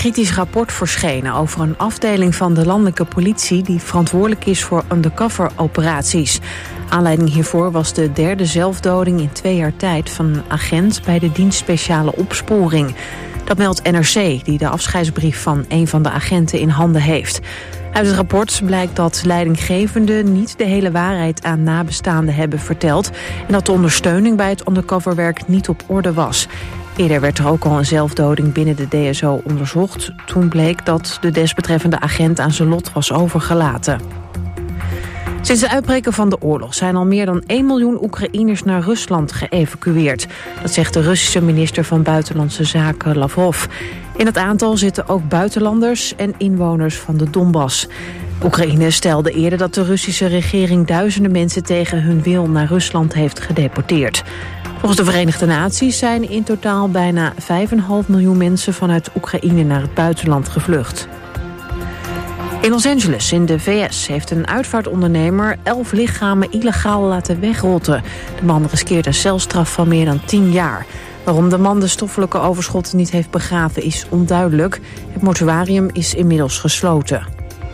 kritisch rapport verschenen over een afdeling van de landelijke politie die verantwoordelijk is voor undercover-operaties. Aanleiding hiervoor was de derde zelfdoding in 2 jaar tijd van een agent bij de dienst speciale opsporing. Dat meldt NRC, die de afscheidsbrief van een van de agenten in handen heeft. Uit het rapport blijkt dat leidinggevenden niet de hele waarheid aan nabestaanden hebben verteld en dat de ondersteuning bij het undercoverwerk niet op orde was. Eerder werd er ook al een zelfdoding binnen de DSO onderzocht. Toen bleek dat de desbetreffende agent aan zijn lot was overgelaten. Sinds de uitbreken van de oorlog zijn al meer dan 1 miljoen Oekraïners naar Rusland geëvacueerd. Dat zegt de Russische minister van Buitenlandse Zaken Lavrov. In het aantal zitten ook buitenlanders en inwoners van de Donbass. Oekraïne stelde eerder dat de Russische regering duizenden mensen tegen hun wil naar Rusland heeft gedeporteerd. Volgens de Verenigde Naties zijn in totaal bijna 5,5 miljoen mensen vanuit Oekraïne naar het buitenland gevlucht. In Los Angeles, in de VS, heeft een uitvaartondernemer 11 lichamen illegaal laten wegrotten. De man riskeert een celstraf van meer dan 10 jaar. Waarom de man de stoffelijke overschotten niet heeft begraven is onduidelijk. Het mortuarium is inmiddels gesloten.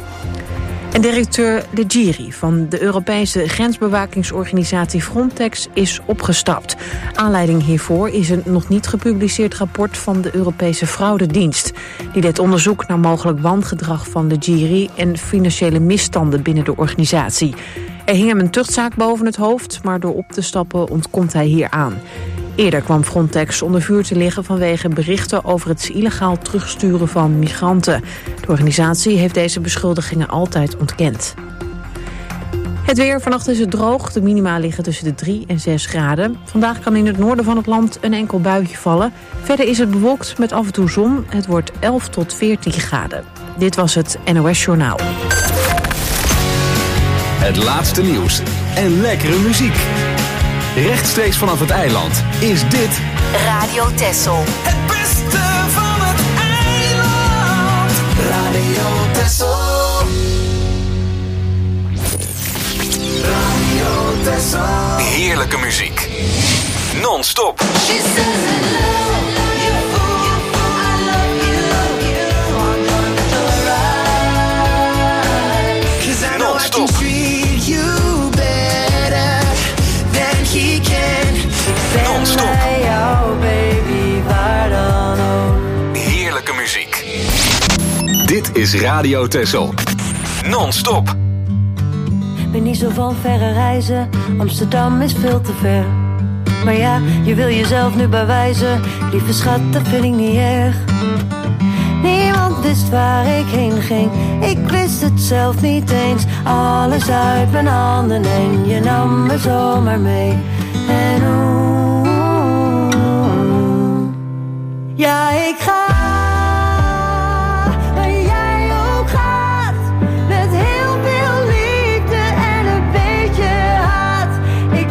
En directeur Leggeri van de Europese grensbewakingsorganisatie Frontex is opgestapt. Aanleiding hiervoor is een nog niet gepubliceerd rapport van de Europese fraudedienst. Die deed onderzoek naar mogelijk wangedrag van Leggeri en financiële misstanden binnen de organisatie. Er hing hem een tuchtzaak boven het hoofd, maar door op te stappen ontkomt hij hier aan. Eerder kwam Frontex onder vuur te liggen vanwege berichten over het illegaal terugsturen van migranten. De organisatie heeft deze beschuldigingen altijd ontkend. Het weer, vannacht is het droog. De minima liggen tussen de 3 en 6 graden. Vandaag kan in het noorden van het land een enkel buitje vallen. Verder is het bewolkt met af en toe zon. Het wordt 11 tot 14 graden. Dit was het NOS Journaal. Het laatste nieuws en lekkere muziek. Rechtstreeks vanaf het eiland is dit Radio Texel. Het beste van het eiland. Radio Texel. Radio Texel. heerlijke muziek. Non-stop. Non-stop. Non-stop. Heerlijke muziek. Dit is Radio Texel. Non-stop. Ben niet zo van verre reizen, Amsterdam is veel te ver. Maar ja, je wil jezelf nu bewijzen, lieve schat, dat vind ik niet erg. Niemand wist waar ik heen ging, ik wist het zelf niet eens. Alles uit mijn handen en je nam me zomaar mee. En ja, ik ga waar jij ook gaat, met heel veel liefde en een beetje haat. Ik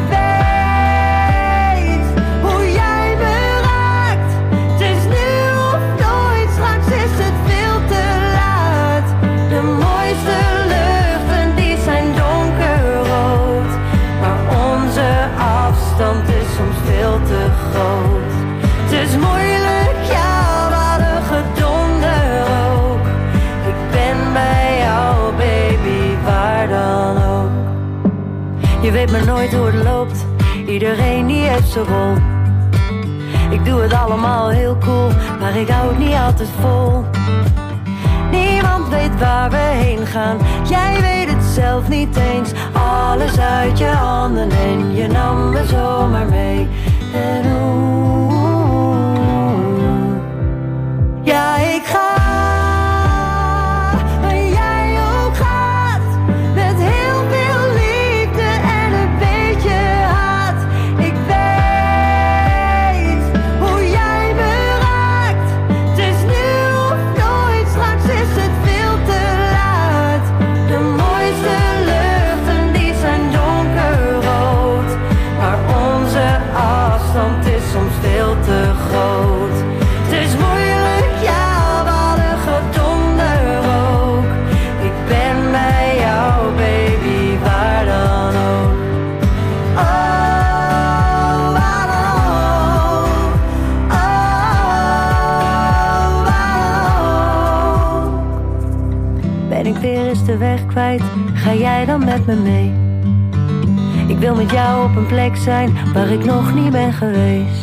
weet hoe jij me raakt. Het is nu of nooit, straks is het veel te laat. De mooiste luchten die zijn donkerrood, maar onze afstand is soms veel te groot. Het is moeilijk, ja, wat een gedonder ook. Ik ben bij jou, baby, waar dan ook. Je weet maar nooit hoe het loopt, iedereen die heeft zijn rol. Ik doe het allemaal heel cool, maar ik hou het niet altijd vol. Niemand weet waar we heen gaan, jij weet het zelf niet eens. Alles uit je handen en je nam me zomaar mee. En ja, ik ga waar jij ook gaat, met heel veel liefde en een beetje haat. Ik weet hoe jij me raakt. Het is nu of nooit, straks is het veel te laat. De mooiste luchten die zijn donkerrood, maar onze afstand is soms veel te groot. Het is moeilijk, ja, wat weer eens de weg kwijt, ga jij dan met me mee? Ik wil met jou op een plek zijn waar ik nog niet ben geweest.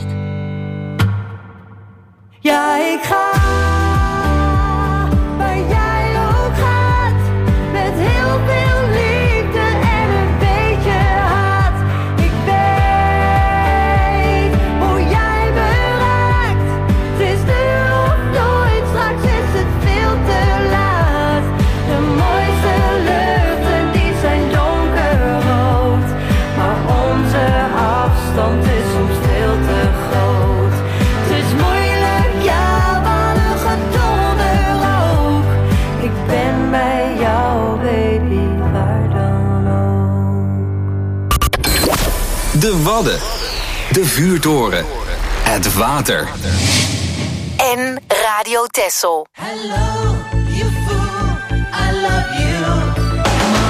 Ja, ik ga waar jij ook gaat, met heel veel liefde en een beetje haat. Ik weet hoe jij me raakt. Het is nu of nooit, straks is het veel te laat. De mooiste luchten die zijn donkerrood, maar onze afstand is soms veel te groot. Het is moeilijk, ja, wat een gedonder ook. Ik ben bij jou, baby, waar dan ook. De Wadden. De vuurtoren. Het water. En Radio Texel. Hello, you fool, I love you. Come on,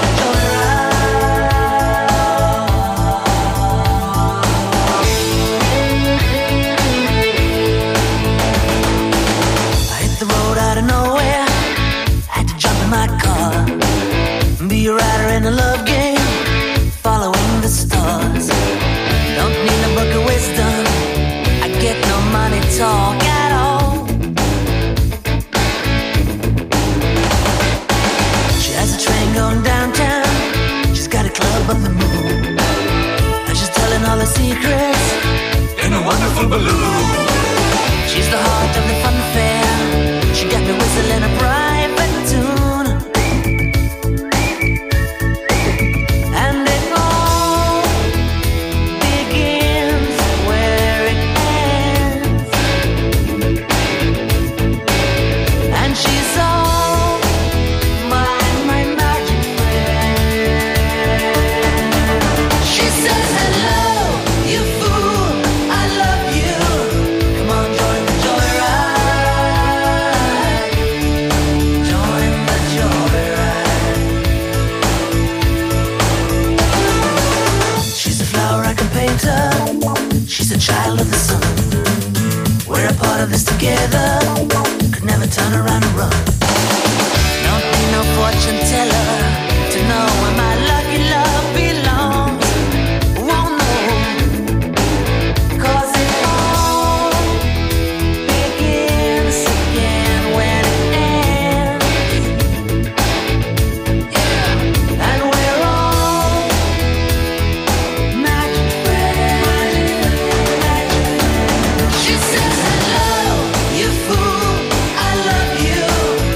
I hit the road out of nowhere, had to jump in my car, be a rider in a love game, following the stars. Don't need a book of wisdom, I get no money talk at all. She has a train going downtown, she's got a club on the moon, and she's telling all her secrets in a wonderful balloon. She's the heart of the fun fair, she got me whistling a private tune, and it all begins where it ends, and she's all my magic friend. She says, hello, you fool, I love you. Come on, join the joyride. Join the joyride. She's a flower I can paint her. She's a child of the sun. We're a part of this together. Could never turn around and run. Don't need no fortune teller to know where my lucky love belongs. Won't know, 'cause it all begins again when it ends. Yeah, and we're all magic friends. She says, hello, you fool, I love you.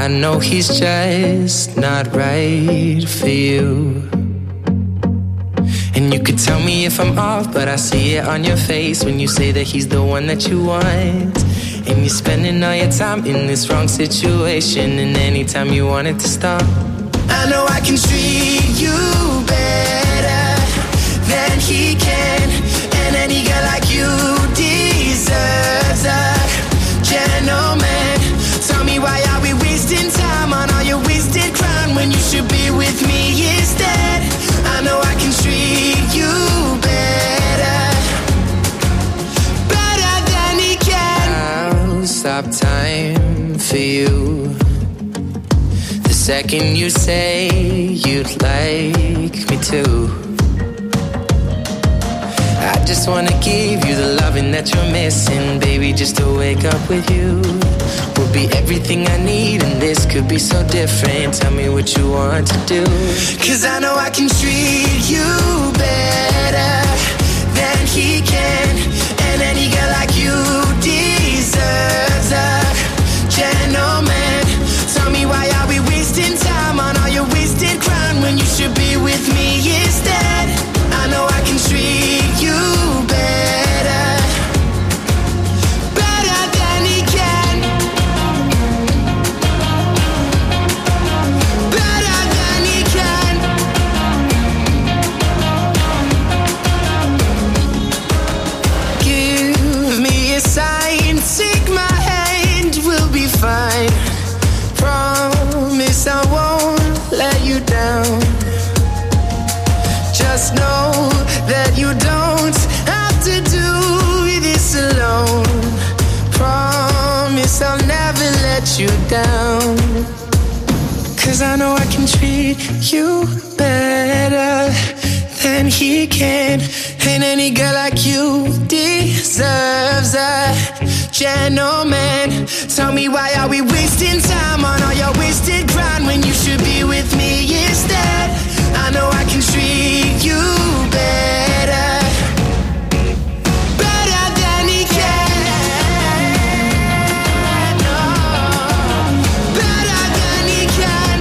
I know he's just not right for you. And you could tell me if I'm off, but I see it on your face when you say that he's the one that you want. And you're spending all your time in this wrong situation, and anytime you want it to stop. I know I can treat you better than he can, and any girl like you deserves a gentleman. Tell me, why are we wasting time on all your wasted crown when you should be with me instead? I know I can treat you better, better than he can. I'll stop time for you the second you say you'd like me to. I just wanna give you the loving that you're missing, baby, just to wake up with you will be everything I need, and this could be so different. Tell me what you want to do, 'cause I know I can treat you better than he can, and any girl like you deserves a gentleman. Tell me, why are we wasting time on all your wasted crown when you should be with me instead? I know I can treat you better, better than he can, better than he can. Give me a sign, take my hand, we'll be fine. Promise I won't let you down. Just know that you don't have to do this alone. Promise I'll never let you down, 'cause I know I can treat you better than he can, and any girl like you deserves a gentleman. Tell me, why are we wasting time on all your wasted grind when you should be with me instead? I know I can treat you better, better than he can. Oh, better than he can,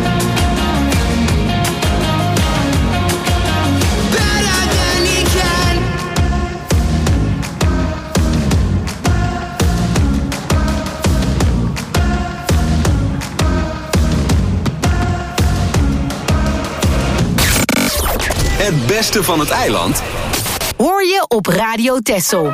better than he can. Het beste van het eiland Hoor je op Radio Texel.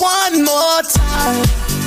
One more time.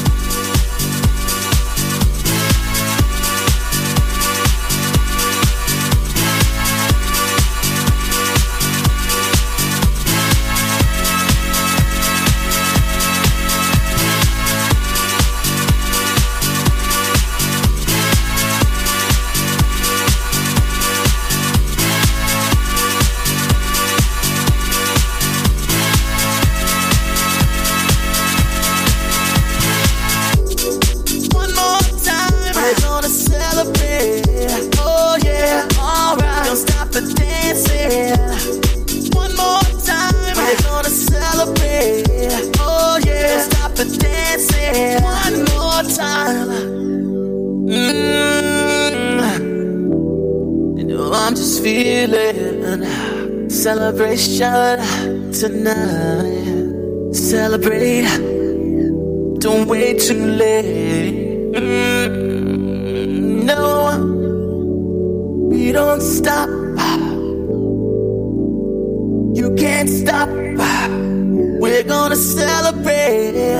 Celebration tonight. Celebrate. Don't wait too late. No, we don't stop. You can't stop. We're gonna celebrate.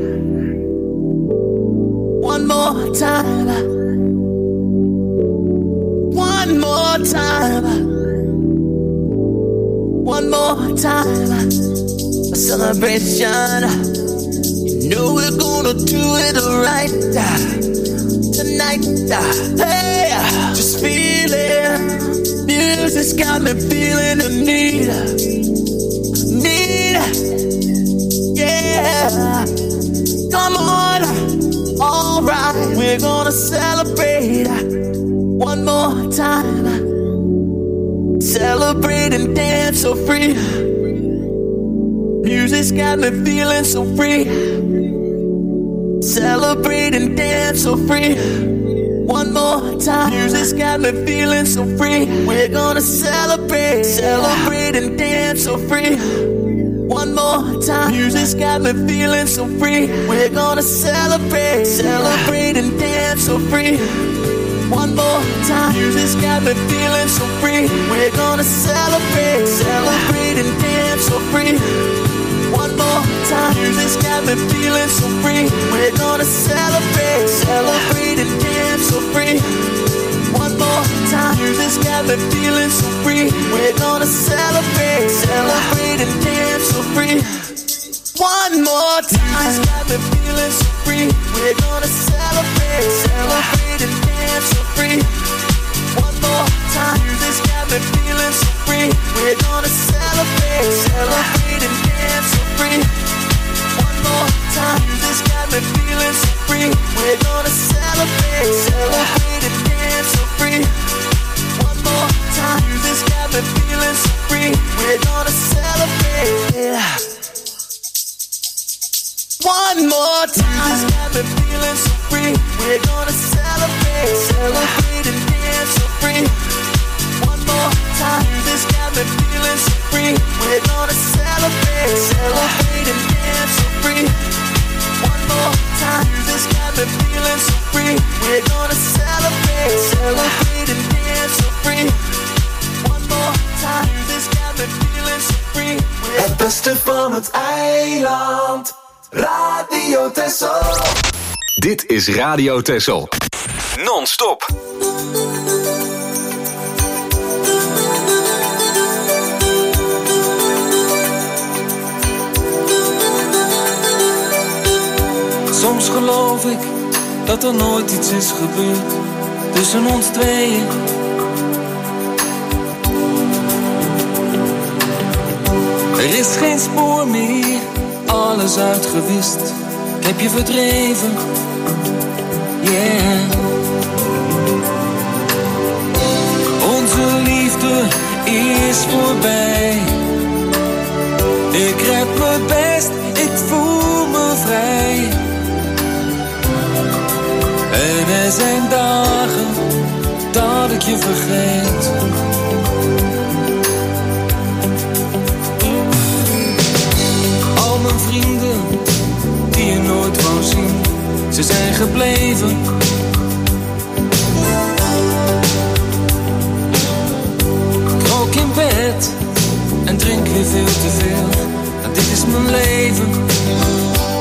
One more time. One more time. One more time, a celebration. You know we're gonna do it right tonight. Hey, just feel it. Music's got me feeling the need. Yeah, come on, alright. We're gonna celebrate one more time. Celebrate and dance so free. Music's got me feeling so free. Celebrate and dance so free. One more time. Music's got me feeling so free. We're gonna celebrate. Celebrate and dance so free. One more time. Music's got me feeling so free. We're gonna celebrate. Celebrate and dance so free. One more time. Music's got me feeling so free. We're gonna celebrate. Celebrate and dance so free. One more time. Music's got me feeling so free. We're gonna celebrate. Celebrate and dance so free. One more time. Music's got me feeling so free. We're gonna celebrate. Celebrate and dance so free. One more time. Music's got me feeling so free. We're gonna celebrate. Celebrate and dance so free. One more time. Music's got me feeling so free. We're gonna celebrate. Celebrate and dance so free. One more time. Music's got me feeling so free. We're gonna celebrate. Celebrate and dance so free. One more time. Music's got me feeling so free. We're gonna celebrate. One more time. Music's got me feeling so free. We're gonna celebrate. Celebrate and dance so free. One more time. Music's got me feeling so free. We're gonna celebrate. Celebrate and dance so free. One more time. Music's got me feeling so free. We're gonna celebrate. Celebrate and dance so free. One more time. Music's got me feeling so free. Het beste van het eiland. Radio Texel. Dit is Radio Texel. Non-stop. Soms geloof ik dat er nooit iets is gebeurd tussen ons tweeën. Er is geen spoor meer, alles uitgewist. Ik heb je verdreven, yeah. Onze liefde is voorbij. Ik red me best, ik voel me vrij. En er zijn dagen dat ik je vergeet. Al mijn vrienden die je nooit wou zien, ze zijn gebleven. Ik rook in bed en drink weer veel te veel. En dit is mijn leven.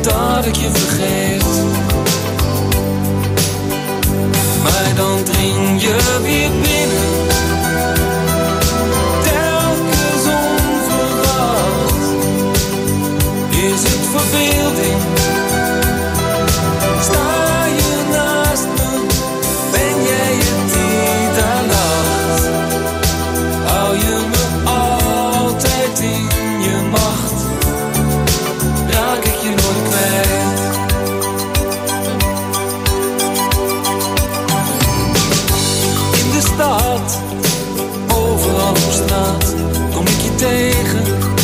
dat ik je vergeet. Maar dan dring je weer binnen, telkens onverwacht. Is het verbeelding? Sta je naast me? Ben jij het die daar lacht? Hou je me altijd in je macht? Raak ik je nooit kwijt? In de stad, overal op straat, kom ik je tegen.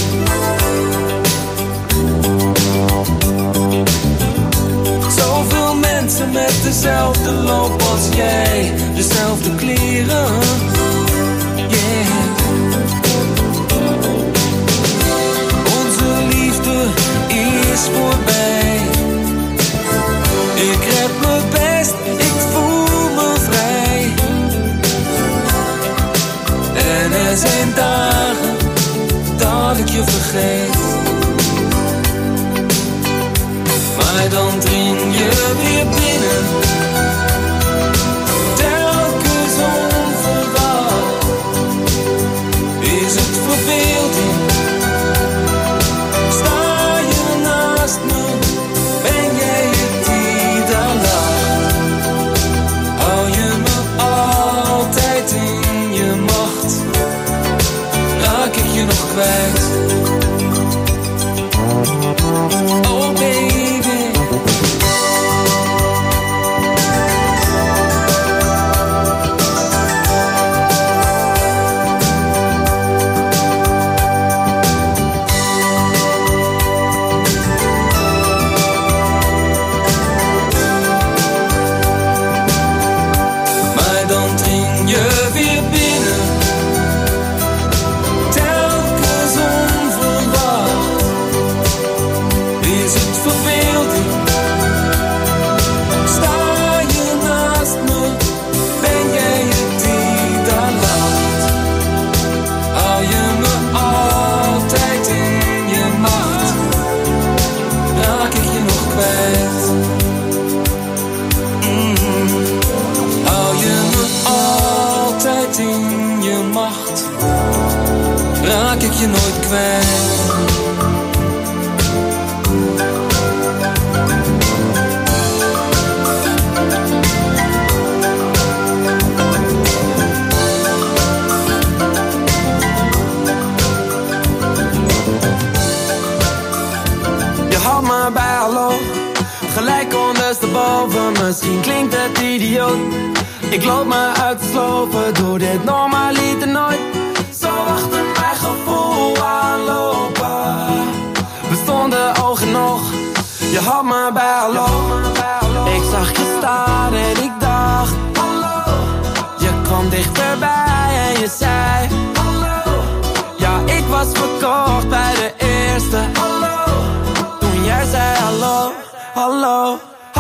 Zoveel mensen met dezelfde loop als jij, dezelfde kleren. Yeah. Onze liefde is voorbij. Ik red me best, ik voel me vrij. En er zijn dagen dat ik je vergeet. Maar dan dring je weer binnen, telkens onverwacht. Is het verbeelding? Sta je naast me? Ben jij het die daar lacht? Hou je me altijd in je macht? Raak ik je nog kwijt? Oh baby. Raak ik je nooit kwijt? Je houdt me bij hallo, gelijk ondersteboven. Misschien klinkt het idioot. Ik loop me uit te slopen, doe dit normaliter nooit. Zo achter mijn gevoel aanlopen. We stonden oog in oog, je had me bij hallo. Ik zag je staan en ik dacht hallo. Je kwam dichterbij en je zei hallo. Ja, ik was verkocht bij de eerste hallo. Toen jij zei hallo, hallo.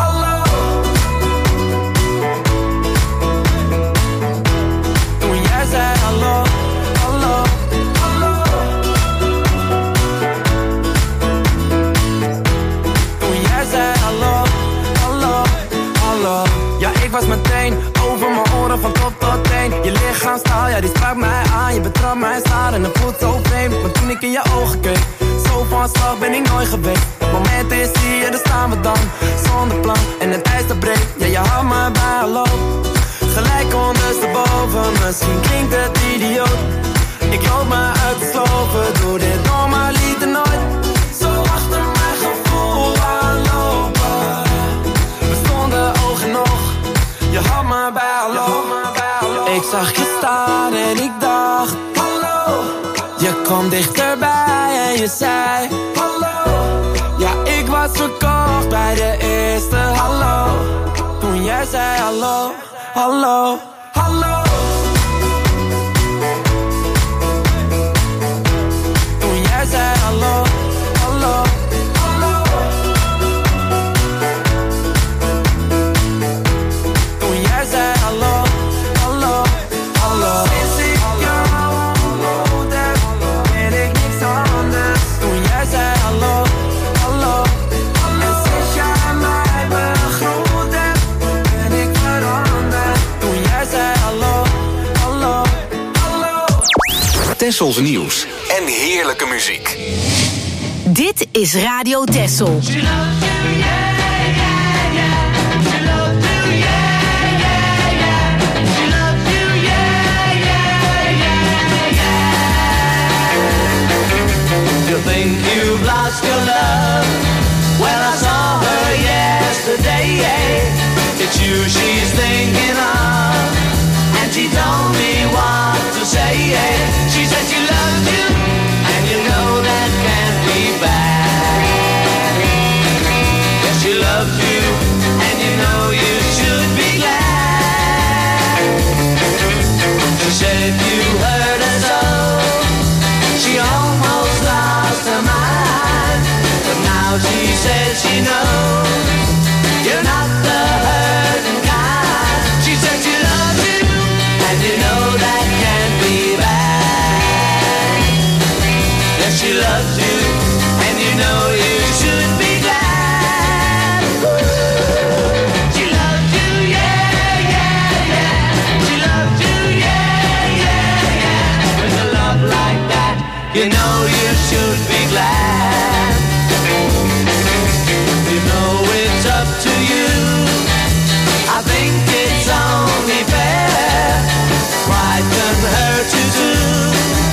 Ik was meteen over mijn oren van top tot teen. Je lichaamstaal, ja die sprak mij aan. Je betrapt mij staan en het voelt zo vreemd. Maar toen ik in je ogen keek, zo van slag ben ik nooit geweest. Het moment is hier, daar staan we dan. Zonder plan en het ijs dat breekt. Ja, je houdt me bij hallo. Gelijk ondersteboven, misschien klinkt het idioot. Ik loop me uit te slopen, doe dit normaliter nooit. Zo achter mijn gevoel aanlopen. We stonden oog in oog. Je had me bij hallo. Ik zag je staan en ik dacht hallo. Je kwam dichterbij en je zei hallo. Ja, ik was verkocht bij de eerste hallo. Toen jij zei hallo, hallo, hallo. Toen jij zei hallo, hallo. Tessels nieuws en heerlijke muziek. Dit is Radio Tessel. You think you've lost your love? Well, I saw her yesterday. It's you she's thinking of, and she told me what to say. She said she loves you, and you know that can't be bad. Yes, she loves you, and you know you should be glad. She said if you hurt her so, she almost lost her mind, but now she says she knows you're not the hurting kind. She said she loves you, and you know that can't be bad. Yes, she loves you, and you know you should be glad. She loves you, yeah, yeah, yeah. She loves you, yeah, yeah, yeah. With a love like that, you know you should be glad. You know it's up to you. I think it's only fair. Pride can hurt you too.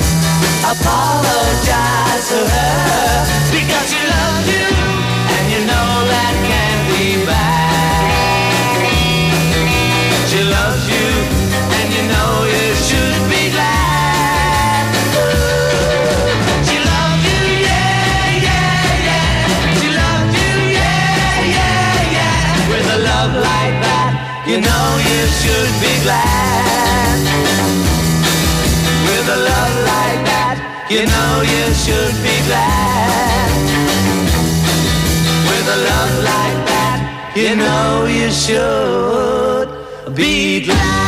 Apologize to her, because she loves you, and you know that can't be bad. She loves you, and you know you should be glad. She loves you, yeah, yeah, yeah. She loves you, yeah, yeah, yeah. With a love like that, you know you should be glad. With a love like that, you know you should be glad. With a love like that, you know you should be glad.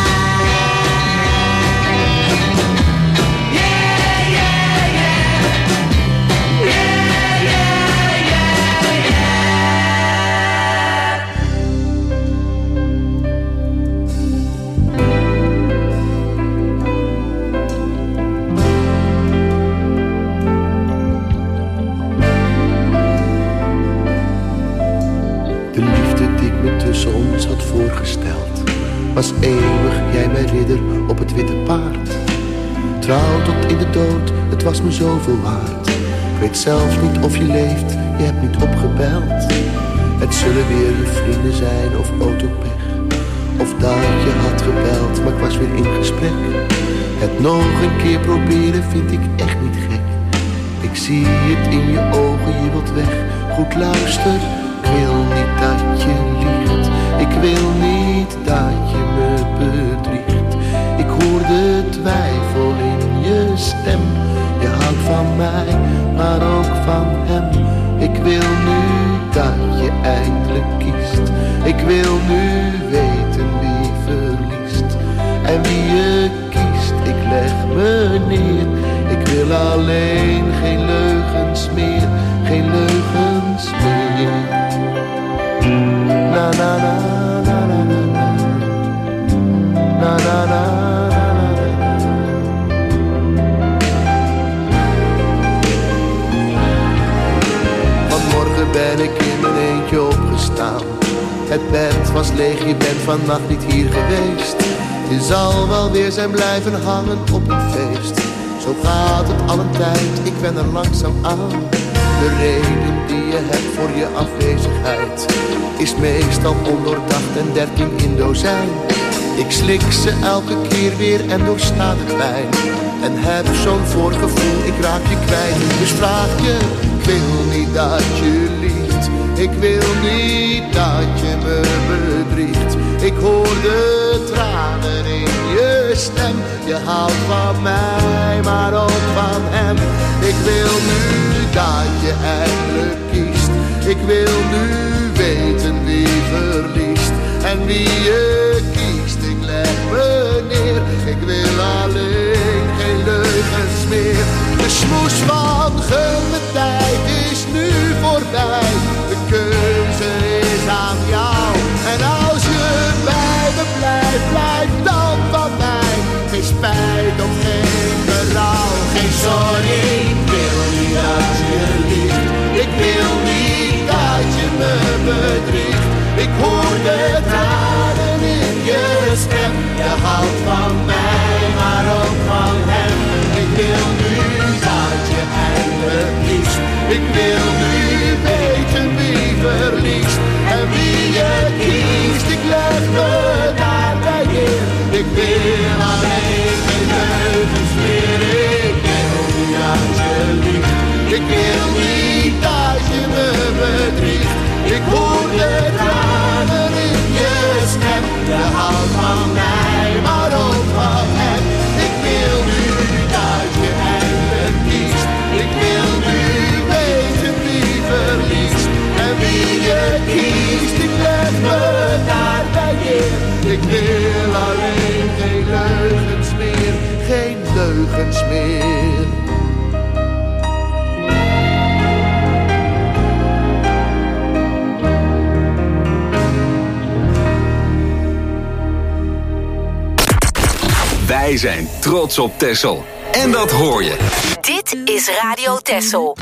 Tussen ons had voorgesteld, was eeuwig, jij mijn ridder op het witte paard. Trouw tot in de dood, het was me zoveel waard. Ik weet zelfs niet of je leeft, je hebt niet opgebeld. Het zullen weer je vrienden zijn of autopech, of dat je had gebeld, maar ik was weer in gesprek. Het nog een keer proberen vind ik echt niet gek. Ik zie het in je ogen, je wilt weg. Goed luister, ik wil niet dat je liegt. Ik wil niet dat je me bedriegt. Ik hoor de twijfel in je stem. Je houdt van mij, maar ook van hem. Ik wil nu dat je eindelijk kiest. Ik wil nu weten wie verliest. En wie je kiest, ik leg me neer. Ik wil alleen geen leugens meer. Geen leugens meer. Na na na na na na na na na. Vanmorgen ben ik in mijn eentje opgestaan. Het bed was leeg, je bent vannacht niet hier geweest. Je zal wel weer zijn blijven hangen op een feest. Zo gaat het al een tijd, ik ben er langzaam aan. De reden die je hebt voor je afwezigheid is meestal ondoordacht en 13 in dozijn. Ik slik ze elke keer weer en doorsta de pijn. En heb zo'n voorgevoel, ik raak je kwijt. Dus vraag je, ik wil niet dat je liegt. Ik wil niet dat je me bedriegt. Ik hoor de tranen in je stem. Je houdt van mij, maar ook van hem. Ik wil nu dat je eindelijk kiest. Ik wil nu weten wie verliest. En wie je kiest, ik leg me neer. Ik wil alleen geen leugens meer. De smoes van gun de tijd is nu voorbij. De keuze is aan jou. En als je bij me blijft, blijf dan van mij. Geen spijt of geen berouw, geen wil niet dat je me bedriegt. Ik hoor de tranen in je stem. Je houdt van mij, maar ook van hem. Ik wil nu dat je eigen kiest. Ik wil nu weten wie verliest. En wie je kiest, ik leg me daar bij neer. Ik wil alleen geen leugens meer, geen leugens meer. Wij zijn trots op Texel. En dat hoor je. Dit is Radio Texel.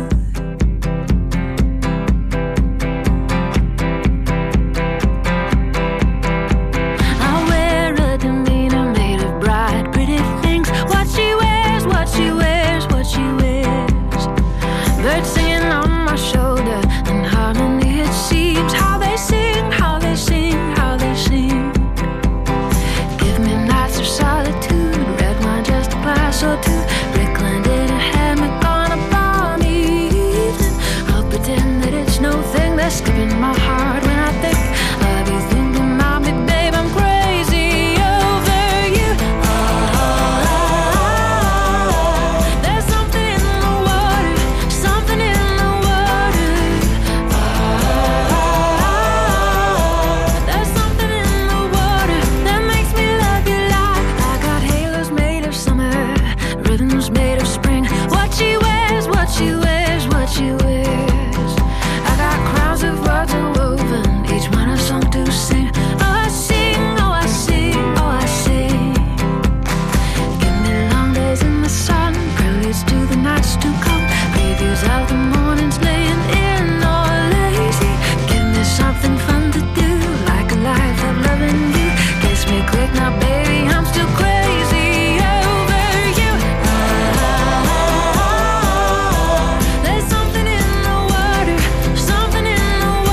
Skipping my heart when I think of you, thinking about me, babe. I'm crazy over you. There's something in the water, something in the water. There's something in the water that makes me love you like I got halos made of summer, rhythms made of spring. What she wears, what she wears, what she wears. Of words are woven, each one a song to sing. Oh, I sing, oh, I sing, oh, I sing. Give me long days in the sun, preludes to the nights to come, previews of the mornings laying in or lazy. Give me something fun to do, like a life of loving you. Kiss me quick now, baby, I'm still crazy over you. There's something in the water, something in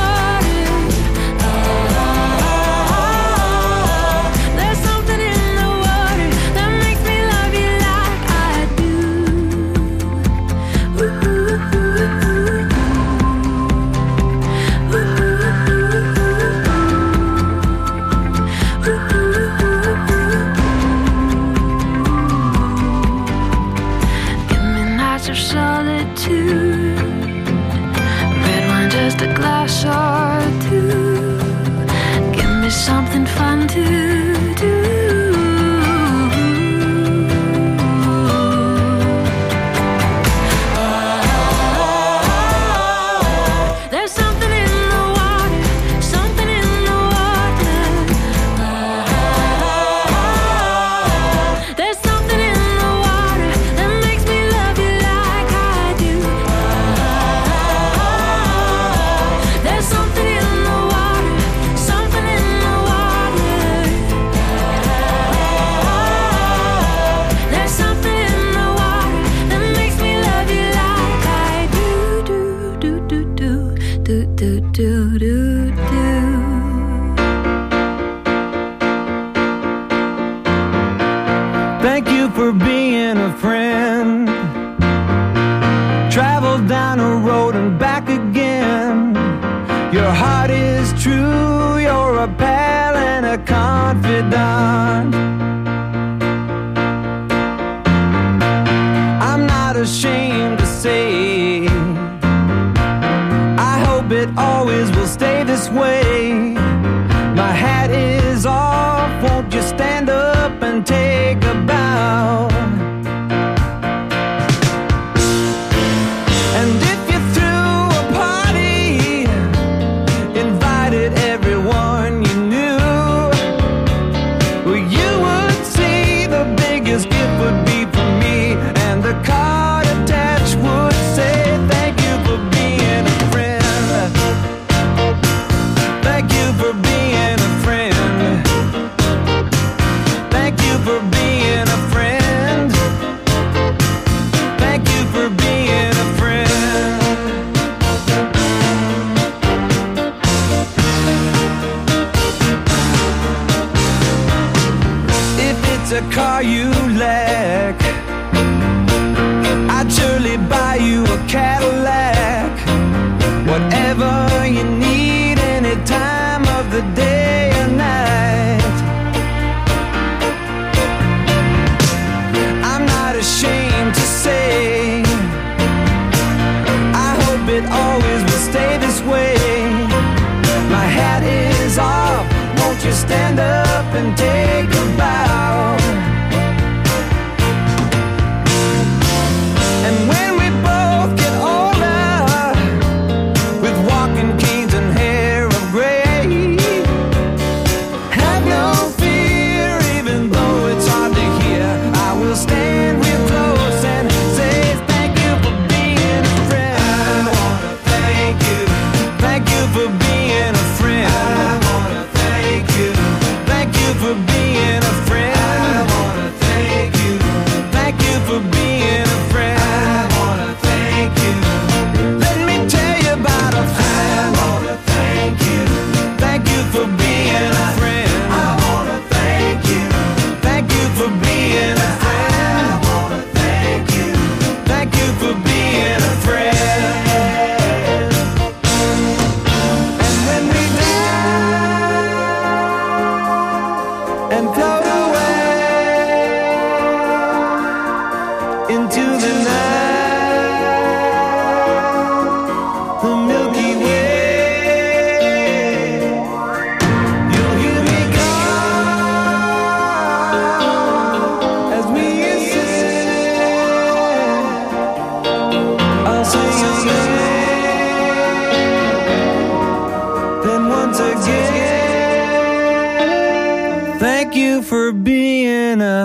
of solitude, red wine, just a glass or two. Give me something fun to do. There's something in the water, something in the water. There's something in the water that makes me love you like I do. There's something in the water, something in the water. There's something in the water that makes me love you like I do, do, do, do, do, do, do, do, do. Thank you for being a friend. Travel down a road and back again. Your heart is true, you're a pal and a confidant. I'm not ashamed to say, I hope it always will stay this way. My hat is off, won't you stand up and take a bow? And if you threw a party, invited everyone you knew, well, you would see the biggest gift would be for me, and the card attached would say, thank you for being a friend. Thank you for being a friend. Thank you for being a friend. Thank you for being a friend. If it's a car you lack, I'd surely buy you a Cadillac. it always will stay this way. My hat is off, won't you stand up and take a bow? And when we both get older, with walking canes and hair of gray, have no fear, even though it's hard to hear. I will stand real close and say thank you for being a friend. I wanna thank you. Thank you for being a friend. I wanna thank you. Thank you for being a friend. I wanna thank you. Thank you for being a friend. I wanna thank you. Let me tell you about a friend. I wanna thank you. Thank you for being a friend. I wanna thank you. Thank you for being a friend. I wanna thank you. Thank you for being a friend. And when we die and float away into the night, the Milky Way, you'll hear me call as we ascend. I'll sing your name, then once again, thank you for being a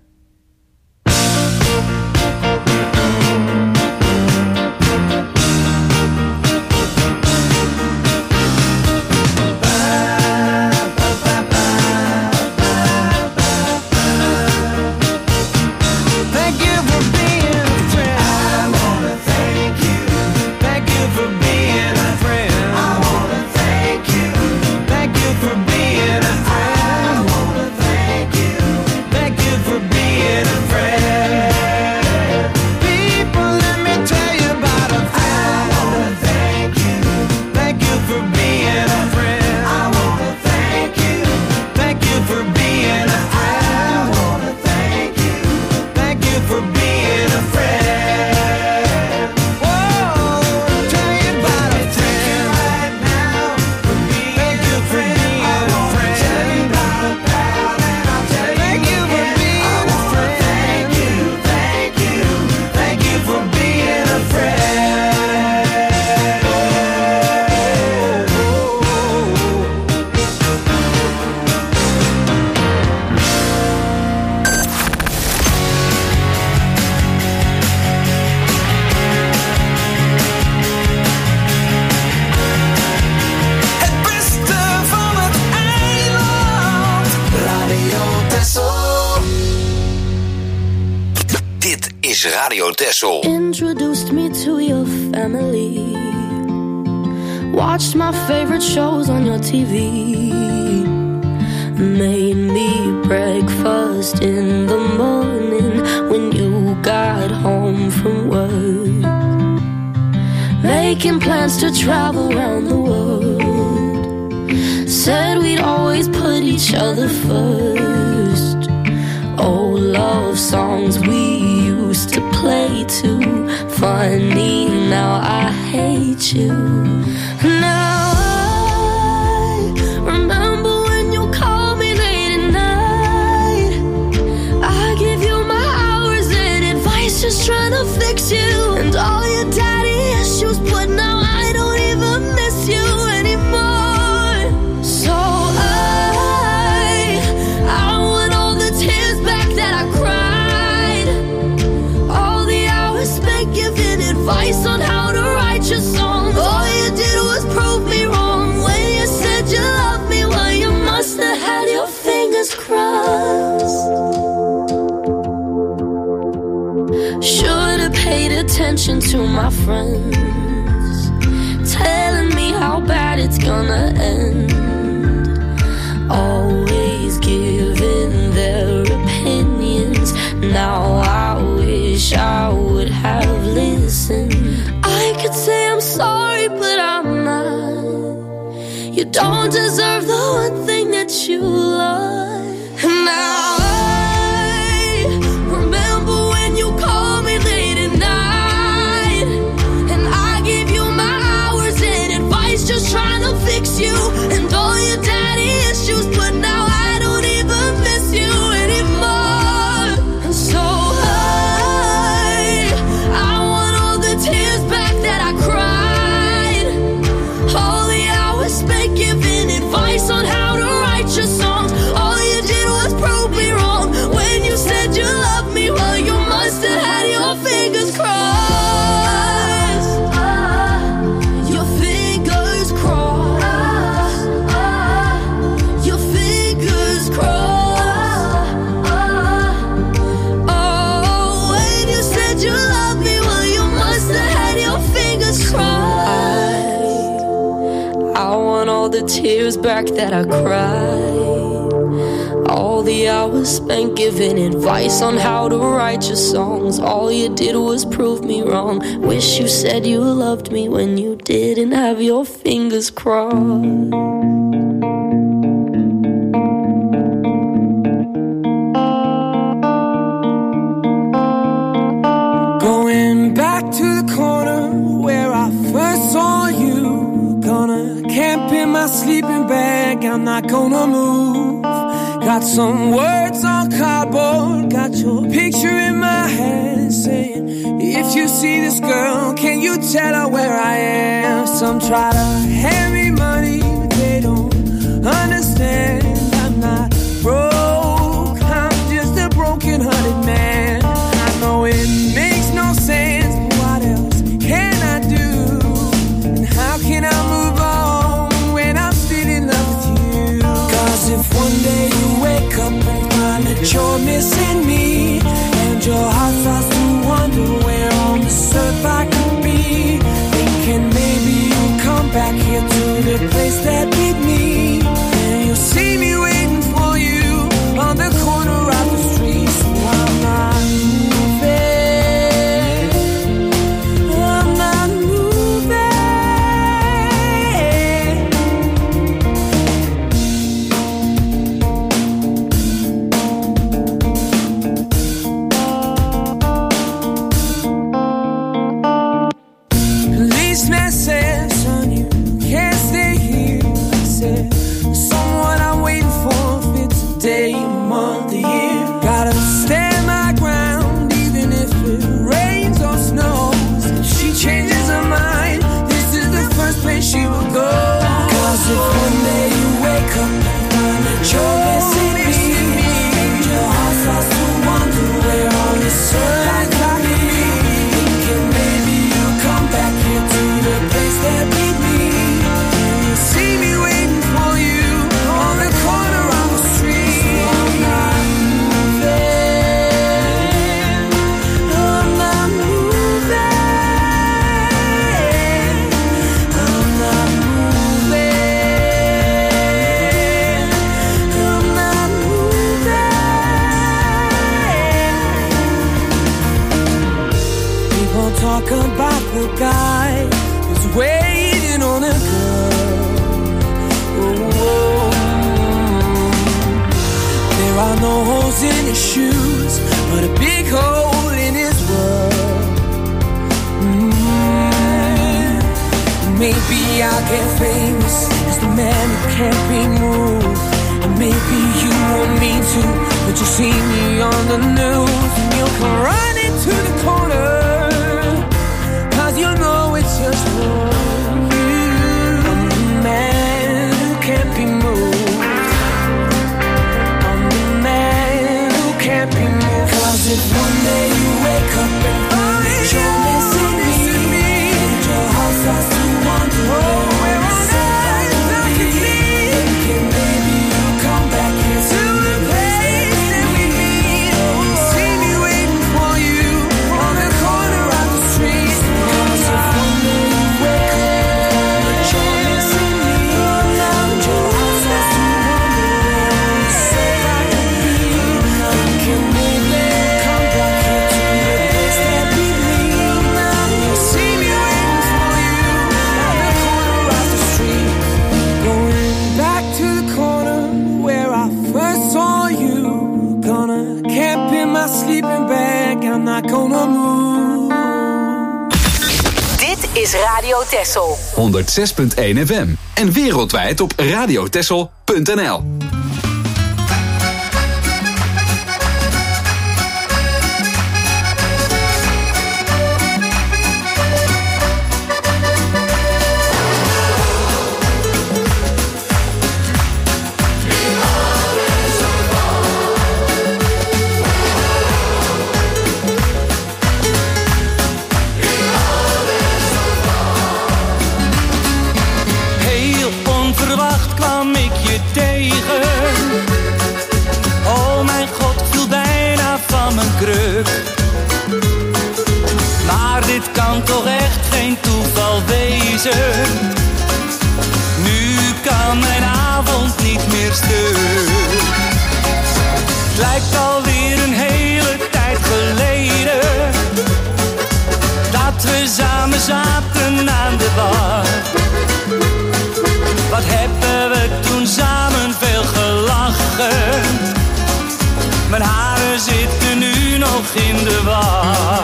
Thank you for being a friend. I wanna thank you. Thank you for being a friend. I wanna thank you. Thank you for being a friend. I wanna thank you. Thank you for being a friend. People, let me tell you about a friend. I wanna thank you. Thank you for being a friend. I wanna thank you. Thank you for being a friend. I wanna thank you. Thank you for being a friend. Whoa, tell you about a friend right now. Thank you for being a friend. Tell you about a pal and I'll tell you thank you for being a friend. Thank you, thank you, thank you for being a Het beste van het eiland. Radio Texel. Dit is Radio Texel. Introduced me to your family. Watched my favorite shows on your TV. Made me breakfast in the morning when you got home from work. Making plans to travel around the world. Said we'd always put each other first. Old love songs we used to play too. Funny, now I hate you. Now I remember when you called me late at night. I give you my hours and advice, just trying to fix you. And all your daddy issues, but now I don't even miss you anymore. So I want all the tears back that I cried. All the hours spent giving advice on how to write your songs. All you did was prove me wrong when you said you loved me. Well, you must have had your fingers crossed. Should have paid attention to my friends, telling me how bad it's gonna end. Always giving their opinions. Now I wish I would have listened. I could say I'm sorry, but I'm not. You don't deserve the one thing that you love. And now I remember when you called me late at night, and I gave you my the tears back that I cried, all the hours spent giving advice on how to write your songs. All you did was prove me wrong. Wish you said you loved me when you didn't have your fingers crossed. Going back to the corner where I first saw you. Gonna camp in my sleeping bag, I'm not gonna move. Got some words on cardboard, got your picture in my head saying, if you see this girl, can you tell her where I am? Some try to hand me money, but they don't understand. I'm not broke, I'm just a broken-hearted man. I know it makes no sense, but what else can I do? And how can I move on when I'm still in love with you? Cause if one day you wake up and find that you're missing me, and your heart starts to wonder where on this earth I could be, thinking maybe you'll come back here to the place that beat me, and you'll see me waiting for you on the corner of the street. So I'm not moving, I'm not moving. Policeman said, son, you can't stay here. I said, someone I'm waiting for, if it's a day, a month, a year. Gotta stand my ground, even if it rains or snows. If she changes her mind, this is the first place she will go. Cause if one day you wake up and find that you're missing me, and your heart starts to wonder where on this earth I could be, thinking maybe you'll come back here to the place that beat me, and you'll see me waiting for you on the corner of the street. So I'm not moving, I'm not moving, I'm not moving, I'm not moving. People talk about the guy who's waiting on a girl. Oh, there are no holes in his shoes, but a big hole in his world. Maybe I'll get famous as the man who can't be moved, and maybe you won't mean to, but you'll see me on the news, and you'll come running to the corner, cause you know it's just for you. I'm the man who can't be moved, I'm the man who can't be moved. Cause if one day you wake up and find that you're missing me, and your heart starts to wonder where on earth I could be, thinking maybe you'll come back here to the place that we meet, and see me waiting for you on the corner of the street. Cause if one day you wake up and you're missing me, and your heart starts to wonder where on this earth I could be, thinking maybe you'll come back here to the place that beat me, and you'll see me waiting for you on the corner of the street. Going back to the corner where I first saw you. Gonna camp in my sleeping bag, I'm not gonna move. Dit is Radio Texel. 106.1 FM. En wereldwijd op radiotexel.nl. Heel onverwacht kwam ik je tegen. Oh mijn god, ik viel bijna van mijn kruk. Maar dit kan toch echt geen toeval wezen. Nu kan stuk. Het lijkt alweer een hele tijd geleden dat we samen zaten aan de bar. Wat hebben we toen samen veel gelachen. Mijn haren zitten nu nog in de war.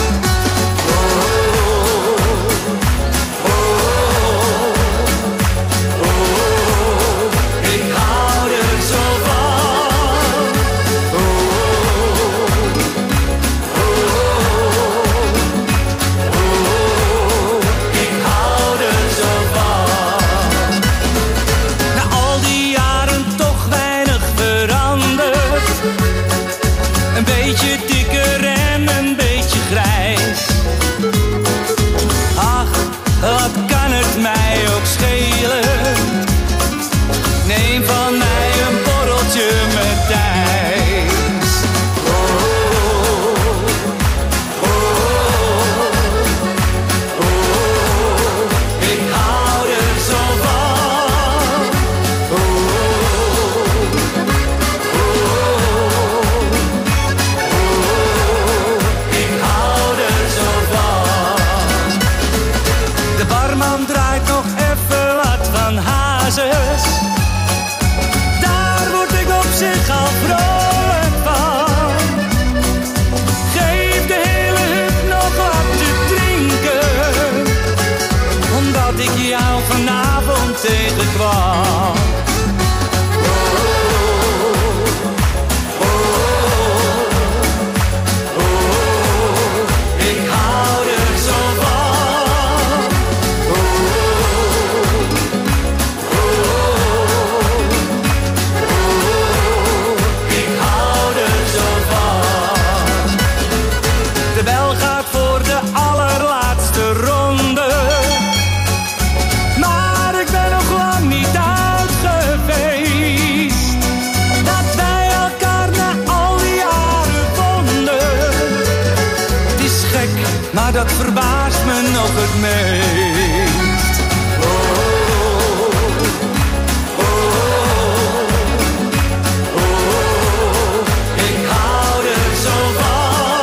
Neem van mij een borreltje met Thijs. Ik hou er zo van. Ik hou er zo van. De barman draait nog even wat van Hazes. Zich al vrolijk van. Geef de hele hut nog wat te drinken, omdat ik jou vanavond tegenkwam. Ik hou er zo van. De bel gaat voor de allerlaatste ronde, maar ik ben nog lang niet uit geweest dat wij elkaar na al die jaren vonden. Het is gek, maar dat verbaast me nog het meest. Ik hou er zo van.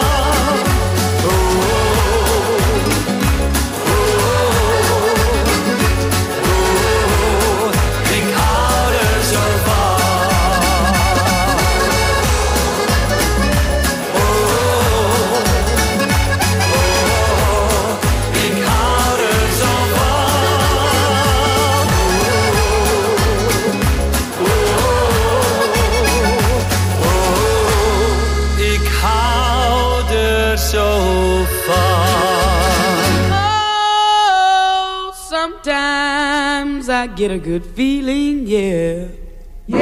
Sometimes I get a good feeling, yeah. Yeah.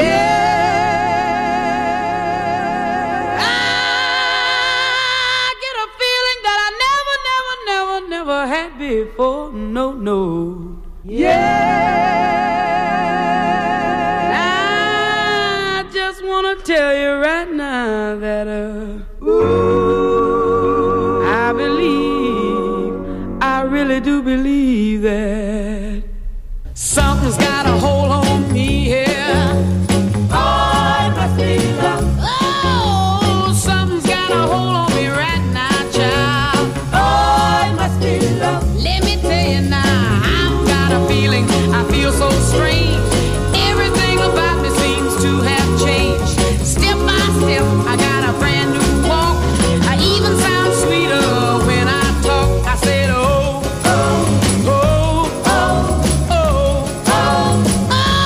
I get a feeling that I never had before. No, no. Yeah. I just wanna tell you right now that I believe, I really do believe that something's got a hold on me here. Oh, it must be love. Oh, something's got a hold on me right now, child. Oh, it must be love. Let me tell you now, I've got a feeling, I feel so strange. Everything about me seems to have changed. Step by step, I got a brand new walk. I even sound sweeter when I talk. I said, oh, oh, oh, oh, oh, oh, oh.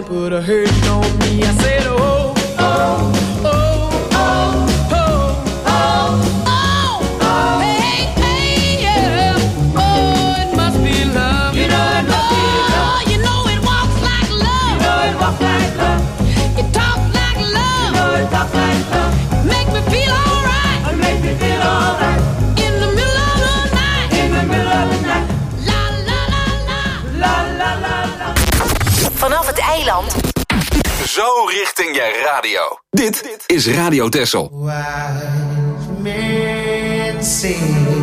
and put a hurting on me. I said, oh, oh, oh, oh, oh, oh, oh, hey, hey, yeah. Oh, it must be love. You know it must be love. You know it walks like love. You know it walks like love. It talks like love. You know it talks like love. Make me feel alright. It makes me feel alright. In the middle of the night. In the middle of the night. La la la la. La la la la. Vanaf het eiland. Zo richting je radio. Dit is Radio Texel. Wise men say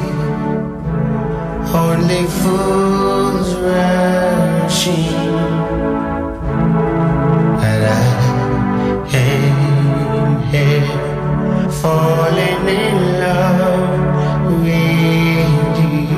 only fools rushing, and I am here falling in love with you.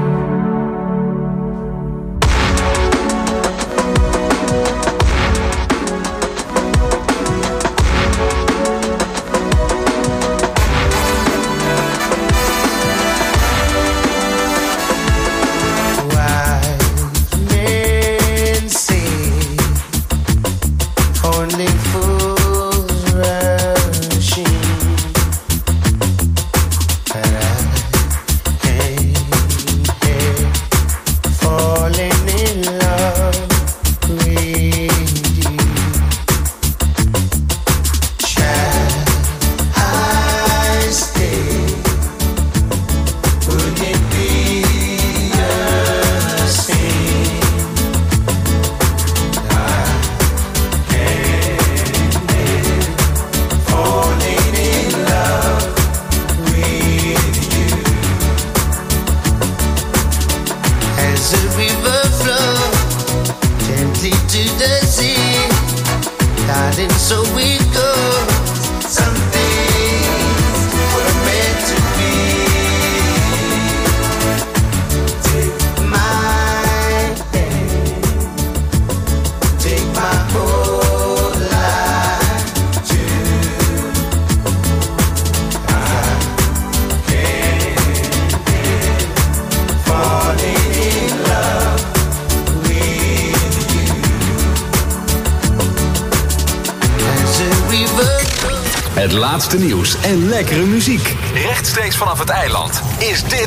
Het laatste nieuws en lekkere muziek. Rechtstreeks vanaf het eiland is dit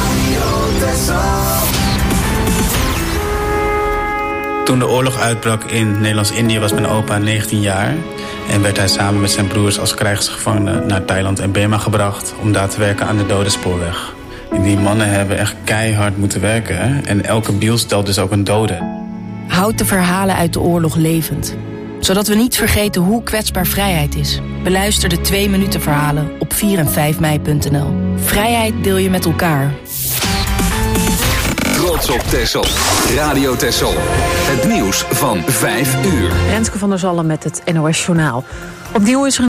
Toen de oorlog uitbrak in Nederlands-Indië was mijn opa 19 jaar. En werd hij samen met zijn broers als krijgsgevangene naar Thailand en Burma gebracht om daar te werken aan de Dodenspoorweg. En die mannen hebben echt keihard moeten werken. Hè? En elke biel stelt dus ook een dode. Houd de verhalen uit de oorlog levend. Zodat we niet vergeten hoe kwetsbaar vrijheid is. Beluister de 2-minuten verhalen op 4 en 5mei.nl. Vrijheid deel je met elkaar. Trots op Texel. Radio Texel. Het nieuws van 5 uur. Renske van der Zalm met het NOS Journaal. Opnieuw is er